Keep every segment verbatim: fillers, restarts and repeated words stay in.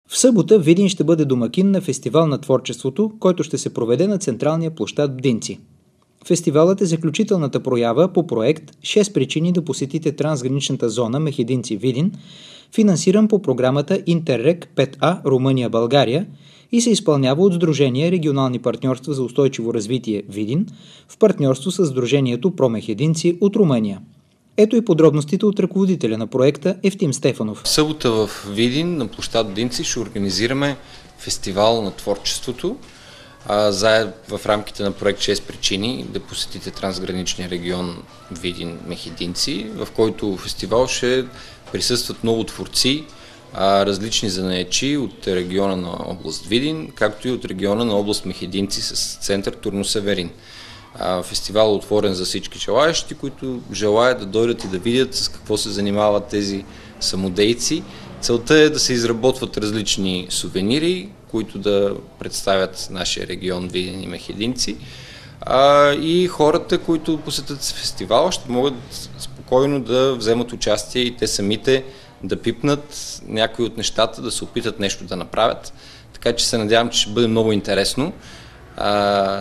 В събота Видин ще бъде домакин на фестивал на творчеството, който ще се проведе на централния площад Бдинци. Фестивалът е заключителната проява по проект шест причини да посетите трансграничната зона Мехединци-Видин, финансиран по програмата Интеррег пет А Румъния-България и се изпълнява от Сдружение Регионални партньорства за устойчиво развитие Видин в партньорство с Сдружението Промехединци от Румъния. Ето и подробностите от ръководителя на проекта Евтим Стефанов. В събота в Видин на площад Бдинци ще организираме фестивал на творчеството, а, заедно в рамките на проект шест причини да посетите трансграничния регион Видин-Мехединци, в който фестивал ще присъстват много творци, а, различни занаятчии от региона на област Видин, както и от региона на област Мехединци с център Турну Северин. Фестивал е отворен за всички желаящи, които желаят да дойдат и да видят с какво се занимават тези самодейци. Целта е да се изработват различни сувенири, които да представят нашия регион Видин и Мехединци. А, и хората, които посетят фестивала, ще могат спокойно да вземат участие и те самите да пипнат някои от нещата, да се опитат нещо да направят. Така че се надявам, че ще бъде много интересно. А,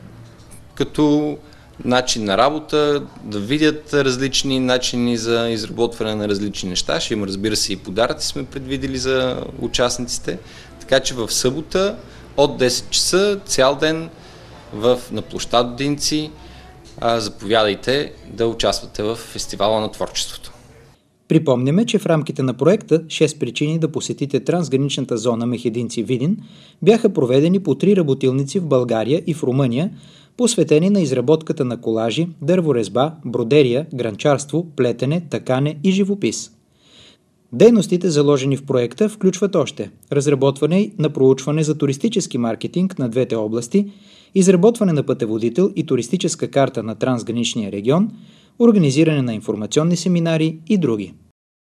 като начин на работа, да видят различни начини за изработване на различни неща. Ще има, разбира се, и подаръци сме предвидели за участниците. Така че в събота от десет часа цял ден в, на площад Бдинци заповядайте да участвате в фестивала на творчеството. Припомняме, че в рамките на проекта шест причини да посетите трансграничната зона Мехединци-Видин бяха проведени по три работилници в България и в Румъния, посветени на изработката на колажи, дърворезба, бродерия, гранчарство, плетене, такане и живопис. Дейностите, заложени в проекта, включват още разработване на проучване за туристически маркетинг на двете области, изработване на пътеводител и туристическа карта на трансграничния регион, организиране на информационни семинари и други.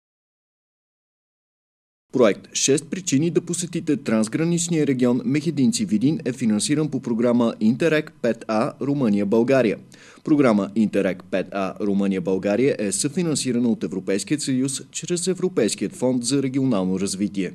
Проект шест причини да посетите трансграничния регион Мехединци-Видин е финансиран по програма Интеррег пет А Румъния-България. Програма Интеррег пет А Румъния-България е съфинансирана от Европейския съюз чрез Европейският фонд за регионално развитие.